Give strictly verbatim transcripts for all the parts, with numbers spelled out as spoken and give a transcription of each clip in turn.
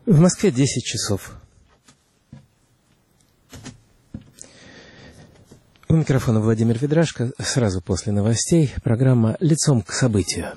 В Москве десять часов. У микрофона Владимир Ведрашко. Сразу после новостей программа «Лицом к событию».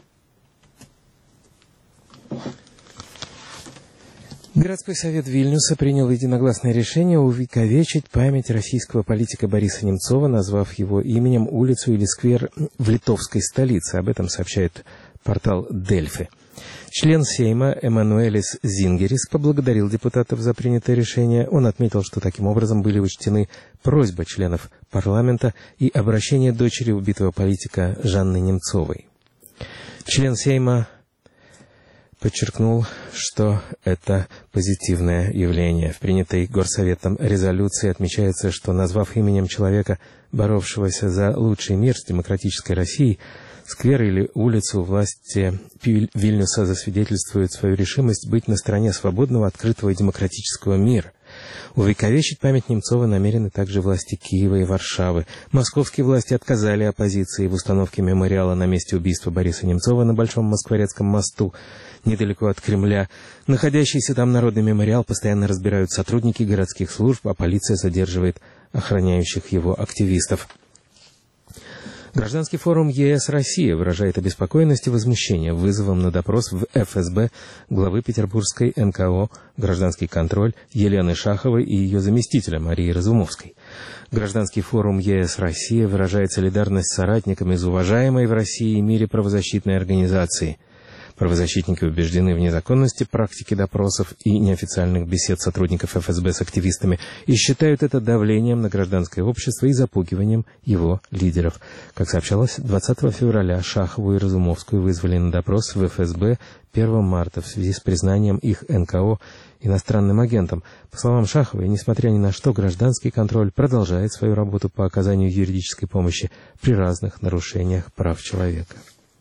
Городской совет Вильнюса принял единогласное решение увековечить память российского политика Бориса Немцова, назвав его именем улицу или сквер в литовской столице. Об этом сообщает портал Дельфи. Член Сейма Эммануэлис Зингерис поблагодарил депутатов за принятое решение. Он отметил, что таким образом были учтены просьбы членов парламента и обращение дочери убитого политика Жанны Немцовой. Член Сейма подчеркнул, что это позитивное явление. В принятой Горсоветом резолюции отмечается, что, назвав именем человека, боровшегося за лучший мир с демократической Россией, сквер или улицу, власти Вильнюса засвидетельствуют свою решимость быть на стороне свободного, открытого и демократического мира. Увековечить память Немцова намерены также власти Киева и Варшавы. Московские власти отказали оппозиции в установке мемориала на месте убийства Бориса Немцова на Большом Москворецком мосту, недалеко от Кремля. Находящийся там народный мемориал постоянно разбирают сотрудники городских служб, а полиция задерживает охраняющих его активистов. Гражданский форум ЕС «Россия» выражает обеспокоенность и возмущение вызовом на допрос в эф эс бэ главы Петербургской эн ка о «Гражданский контроль» Елены Шаховой и ее заместителя Марии Разумовской. Гражданский форум ЕС «Россия» выражает солидарность с соратниками из уважаемой в России и мире правозащитной организации. Правозащитники убеждены в незаконности практики допросов и неофициальных бесед сотрудников эф эс бэ с активистами и считают это давлением на гражданское общество и запугиванием его лидеров. Как сообщалось, двадцатого февраля Шахову и Разумовскую вызвали на допрос в эф эс бэ первого марта в связи с признанием их эн ка о иностранным агентом. По словам Шаховой, несмотря ни на что, гражданский контроль продолжает свою работу по оказанию юридической помощи при разных нарушениях прав человека.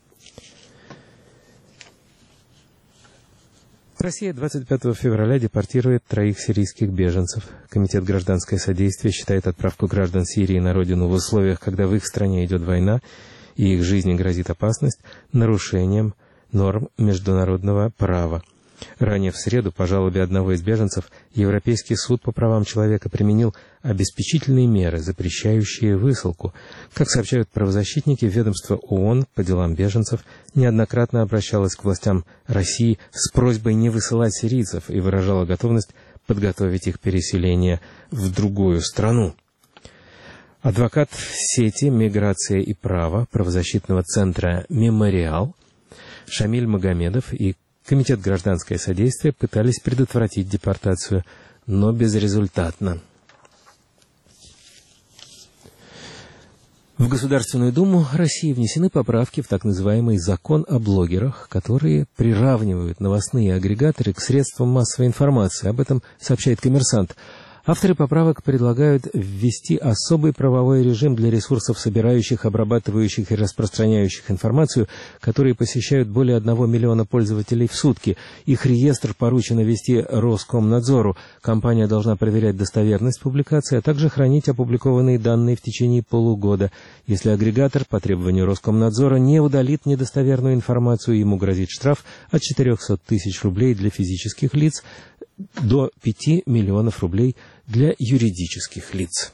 Россия двадцать пятого февраля депортирует троих сирийских беженцев. Комитет «Гражданское содействие» считает отправку граждан Сирии на родину в условиях, когда в их стране идет война и их жизни грозит опасность, нарушением норм международного права. Ранее в среду по жалобе одного из беженцев Европейский суд по правам человека применил обеспечительные меры, запрещающие высылку. Как сообщают правозащитники, ведомство ООН по делам беженцев неоднократно обращалось к властям России с просьбой не высылать сирийцев и выражало готовность подготовить их переселение в другую страну. Адвокат сети «Миграция и право» правозащитного центра «Мемориал» Шамиль Магомедов и Комитет «Гражданское содействие» пытались предотвратить депортацию, но безрезультатно. В Государственную Думу России внесены поправки в так называемый «Закон о блогерах», которые приравнивают новостные агрегаторы к средствам массовой информации. Об этом сообщает «Коммерсант». Авторы поправок предлагают ввести особый правовой режим для ресурсов, собирающих, обрабатывающих и распространяющих информацию, которые посещают более одного миллиона пользователей в сутки. Их реестр поручено вести Роскомнадзору. Компания должна проверять достоверность публикации, а также хранить опубликованные данные в течение полугода. Если агрегатор по требованию Роскомнадзора не удалит недостоверную информацию, ему грозит штраф от четырехсот тысяч рублей для физических лиц до пяти миллионов рублей для юридических лиц.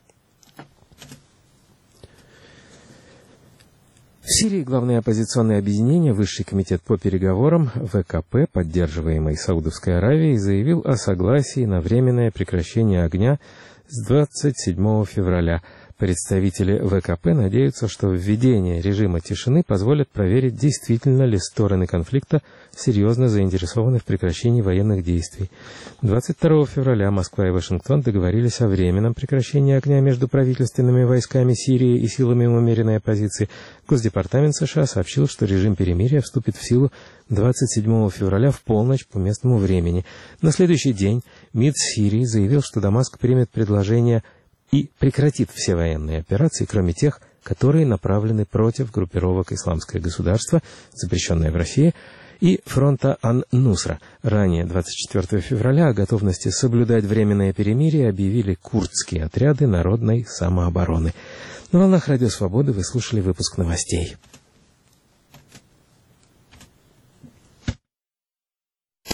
В Сирии главное оппозиционное объединение Высший комитет по переговорам вэ ка пэ, поддерживаемый Саудовской Аравией, заявил о согласии на временное прекращение огня с двадцать седьмого февраля. Представители вэ ка пэ надеются, что введение режима тишины позволит проверить, действительно ли стороны конфликта серьезно заинтересованы в прекращении военных действий. двадцать второго февраля Москва и Вашингтон договорились о временном прекращении огня между правительственными войсками Сирии и силами умеренной оппозиции. Госдепартамент США сообщил, что режим перемирия вступит в силу двадцать седьмого февраля в полночь по местному времени. На следующий день МИД Сирии заявил, что Дамаск примет предложение и прекратит все военные операции, кроме тех, которые направлены против группировок «Исламское государство», запрещенное в России, и фронта Ан-Нусра. Ранее, двадцать четвертого февраля, о готовности соблюдать временное перемирие объявили курдские отряды народной самообороны. На волнах Радио Свободы вы слушали выпуск новостей.